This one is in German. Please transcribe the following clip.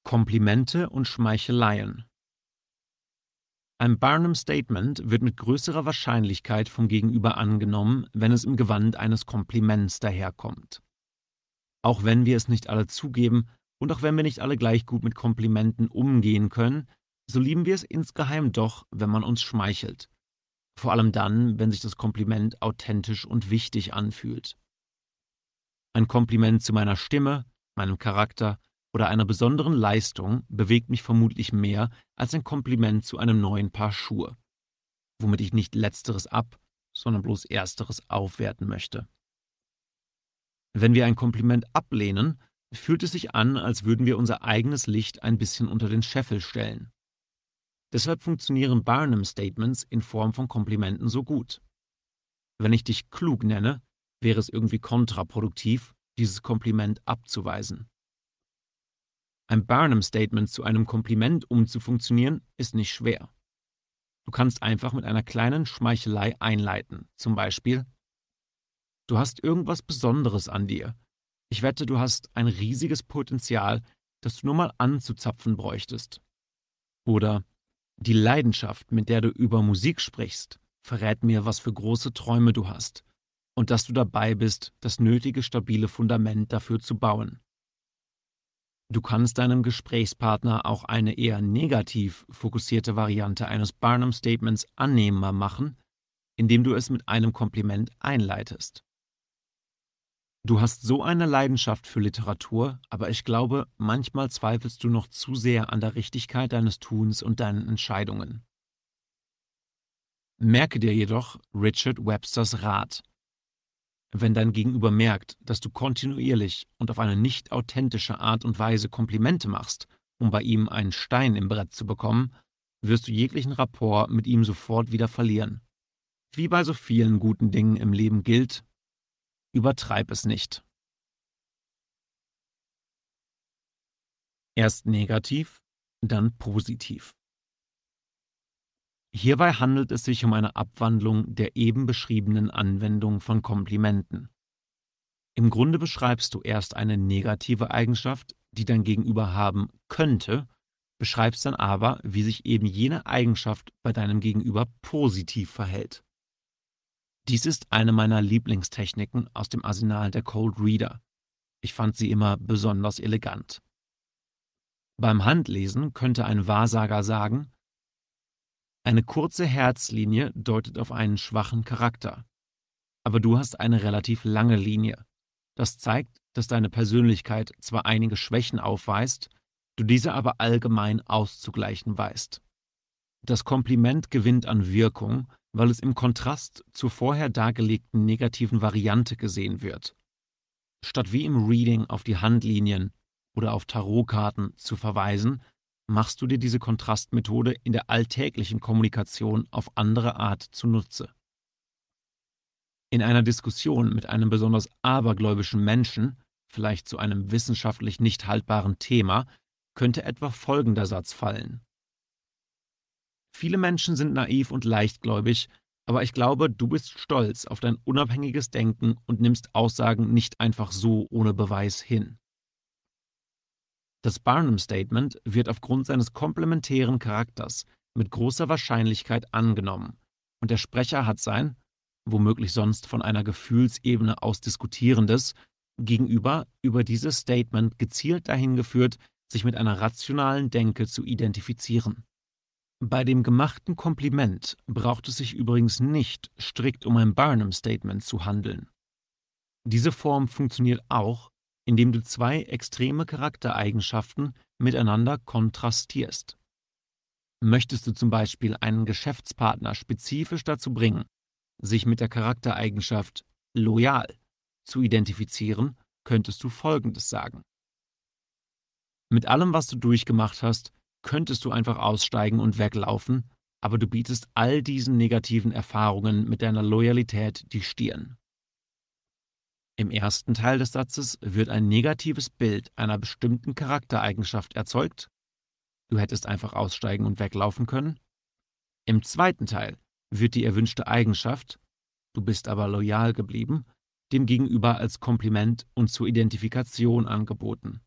Komplimente und Schmeicheleien. Ein Barnum-Statement wird mit größerer Wahrscheinlichkeit vom Gegenüber angenommen, wenn es im Gewand eines Kompliments daherkommt. Auch wenn wir es nicht alle zugeben und auch wenn wir nicht alle gleich gut mit Komplimenten umgehen können, so lieben wir es insgeheim doch, wenn man uns schmeichelt. Vor allem dann, wenn sich das Kompliment authentisch und wichtig anfühlt. Ein Kompliment zu meiner Stimme, meinem Charakter oder einer besonderen Leistung bewegt mich vermutlich mehr als ein Kompliment zu einem neuen Paar Schuhe, womit ich nicht letzteres sondern bloß ersteres aufwerten möchte. Wenn wir ein Kompliment ablehnen, fühlt es sich an, als würden wir unser eigenes Licht ein bisschen unter den Scheffel stellen. Deshalb funktionieren Barnum-Statements in Form von Komplimenten so gut. Wenn ich dich klug nenne, wäre es irgendwie kontraproduktiv, dieses Kompliment abzuweisen. Ein Barnum-Statement zu einem Kompliment umzufunktionieren, ist nicht schwer. Du kannst einfach mit einer kleinen Schmeichelei einleiten, zum Beispiel: Du hast irgendwas Besonderes an dir. Ich wette, du hast ein riesiges Potenzial, das du nur mal anzuzapfen bräuchtest. Oder: Die Leidenschaft, mit der du über Musik sprichst, verrät mir, was für große Träume du hast und dass du dabei bist, das nötige stabile Fundament dafür zu bauen. Du kannst deinem Gesprächspartner auch eine eher negativ fokussierte Variante eines Barnum-Statements annehmbar machen, indem du es mit einem Kompliment einleitest. Du hast so eine Leidenschaft für Literatur, aber ich glaube, manchmal zweifelst du noch zu sehr an der Richtigkeit deines Tuns und deinen Entscheidungen. Merke dir jedoch Richard Websters Rat: Wenn dein Gegenüber merkt, dass du kontinuierlich und auf eine nicht authentische Art und Weise Komplimente machst, um bei ihm einen Stein im Brett zu bekommen, wirst du jeglichen Rapport mit ihm sofort wieder verlieren. Wie bei so vielen guten Dingen im Leben gilt: Übertreib es nicht. Erst negativ, dann positiv. Hierbei handelt es sich um eine Abwandlung der eben beschriebenen Anwendung von Komplimenten. Im Grunde beschreibst du erst eine negative Eigenschaft, die dein Gegenüber haben könnte, beschreibst dann aber, wie sich eben jene Eigenschaft bei deinem Gegenüber positiv verhält. Dies ist eine meiner Lieblingstechniken aus dem Arsenal der Cold Reader. Ich fand sie immer besonders elegant. Beim Handlesen könnte ein Wahrsager sagen: Eine kurze Herzlinie deutet auf einen schwachen Charakter, aber du hast eine relativ lange Linie. Das zeigt, dass deine Persönlichkeit zwar einige Schwächen aufweist, du diese aber allgemein auszugleichen weißt. Das Kompliment gewinnt an Wirkung, weil es im Kontrast zur vorher dargelegten negativen Variante gesehen wird. Statt wie im Reading auf die Handlinien oder auf Tarotkarten zu verweisen, machst du dir diese Kontrastmethode in der alltäglichen Kommunikation auf andere Art zunutze. In einer Diskussion mit einem besonders abergläubischen Menschen, vielleicht zu einem wissenschaftlich nicht haltbaren Thema, könnte etwa folgender Satz fallen: Viele Menschen sind naiv und leichtgläubig, aber ich glaube, du bist stolz auf dein unabhängiges Denken und nimmst Aussagen nicht einfach so ohne Beweis hin. Das Barnum-Statement wird aufgrund seines komplementären Charakters mit großer Wahrscheinlichkeit angenommen und der Sprecher hat sein, womöglich sonst von einer Gefühlsebene aus diskutierendes, Gegenüber über dieses Statement gezielt dahin geführt, sich mit einer rationalen Denke zu identifizieren. Bei dem gemachten Kompliment braucht es sich übrigens nicht strikt um ein Barnum-Statement zu handeln. Diese Form funktioniert auch, indem du zwei extreme Charaktereigenschaften miteinander kontrastierst. Möchtest du zum Beispiel einen Geschäftspartner spezifisch dazu bringen, sich mit der Charaktereigenschaft loyal zu identifizieren, könntest du Folgendes sagen: Mit allem, was du durchgemacht hast, könntest du einfach aussteigen und weglaufen, aber du bietest all diesen negativen Erfahrungen mit deiner Loyalität die Stirn. Im ersten Teil des Satzes wird ein negatives Bild einer bestimmten Charaktereigenschaft erzeugt. Du hättest einfach aussteigen und weglaufen können. Im zweiten Teil wird die erwünschte Eigenschaft, du bist aber loyal geblieben, dem Gegenüber als Kompliment und zur Identifikation angeboten.